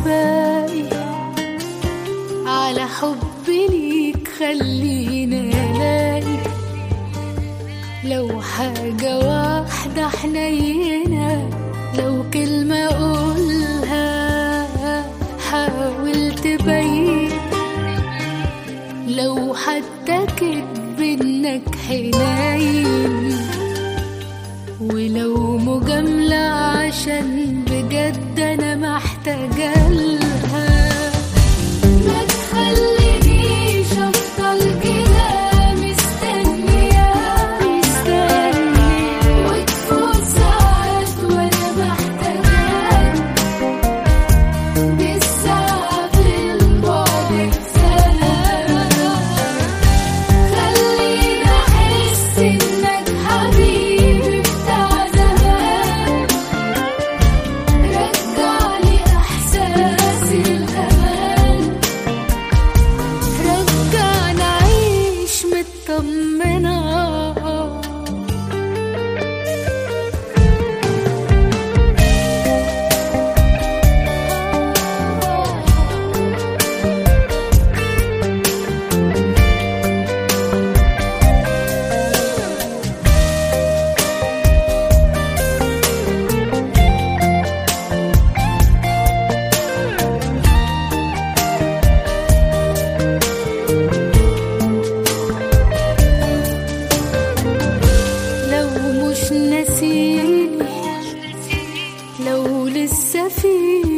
باقي على حبي ليك خلينا الاقي لو حاجة واحدة حنينة، لو كلمة اقولها حاول تبين، لو حتى كدب انك حنين، ولو مجاملة عشان بجد انا محتاجة لها. ما تخلينيش افضل كده مستنية وتفوت ساعات وانا محتاجة بالساعة في البعد سنة. خليني احس انك حبيبي بتاع زمان، رجعلي احساس الامان، رجعنا اعيش مطمنة. لو مش ناسيني، لو لسه في